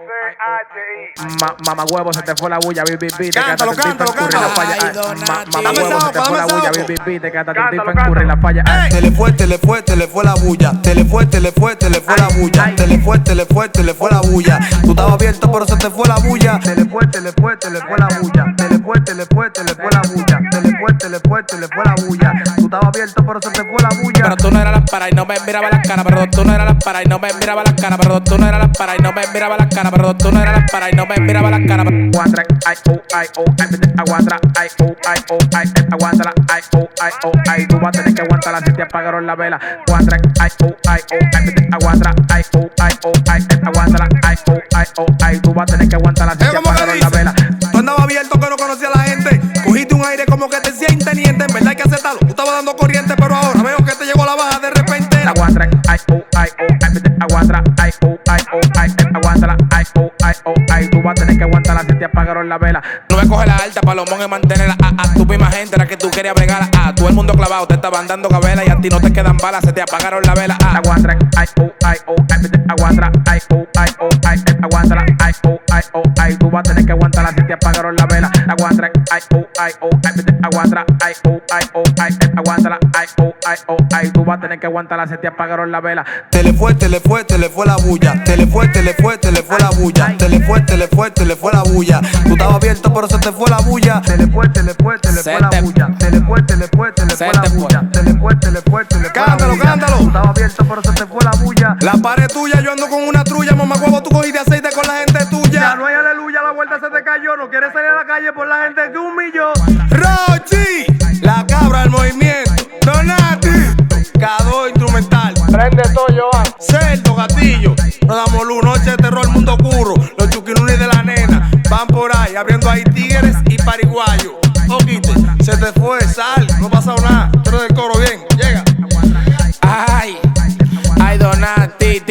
Mamá huevo, se te fue la bulla, bi. Cántalo, cántalo, cántalo. Mamá huevo, se te fue la bulla, bi. Te cata el tipo en curry la falla. Te le fue la bulla. Te le fue la bulla. Te le fue la bulla. Tú estabas abierto, pero se te fue la bulla. Te le fue la bulla. Te le fue la bulla. Te le fue la bulla. Tú estabas abierto, pero se te fue la bulla. Pero tú no eras la para y no me miraba la cara. Pero tú no eras la para y no me miraba la cara. Pero tú no eras la para y no me miraba la cara. Pero tú no eras la para y no me miraba la cara. Aguanta, aguanta, aguanta, tú vas a tener que aguantarla si te apagaron la vela. Aguanta, aguanta, tú vas a tener que aguantarla si te apagaron la vela. Tú andabas abierto que no conocía a la gente. Cogiste un aire como que te decía inteniente. En verdad hay que aceptarlo. Tú estabas dando corriente, pero ahora veo que te llegó la baja de repente. Aguanta, tú vas a tener que aguantarla si te apagaron la vela. No me coge la alta, palomón y mantenerla. Tu misma gente, la que tú querías bregar. Todo el mundo clavado, te estaban dando gabela y a ti no te quedan balas, se te apagaron la vela. Aguanta, tú vas a tener que aguantarla si te apagaron la vela. Aguanta, tú vas a tener que aguantarla si te apagaron la vela. Te le fue la bulla. Te le fue la bulla. Te le fue la bulla. Tú estabas abierto, pero se te fue la bulla. Te le fue la bulla. Te le fue la bulla. Cántalo, cántalo. Tú estabas abierto, pero se te fue la bulla. La pared tuya, yo ando con una trulla. Mamá huevo, tú cogiste aceite con la gente tuya. Ya no hay aleluya, la vuelta se te cayó. No quieres salir a la calle por la gente que humilló. Rochi, la cabra del movimiento. Donati, Cado instrumental. Prende todo, Joan. Cerdo, gatillo. Nos damos luz, noche de terror, mundo oscuro. Los chuquinunis de la nena van por ahí abriendo ahí tigres y pariguayos. Oquite, se te fue, sal, no ha pasado nada. Pero del coro bien, llega. Ay, Donati,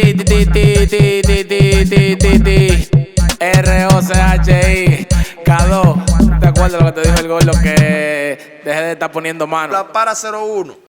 ROCHI, Cado. ¿Te acuerdas lo que te dijo el gordo que dejé de estar poniendo mano? La para 01.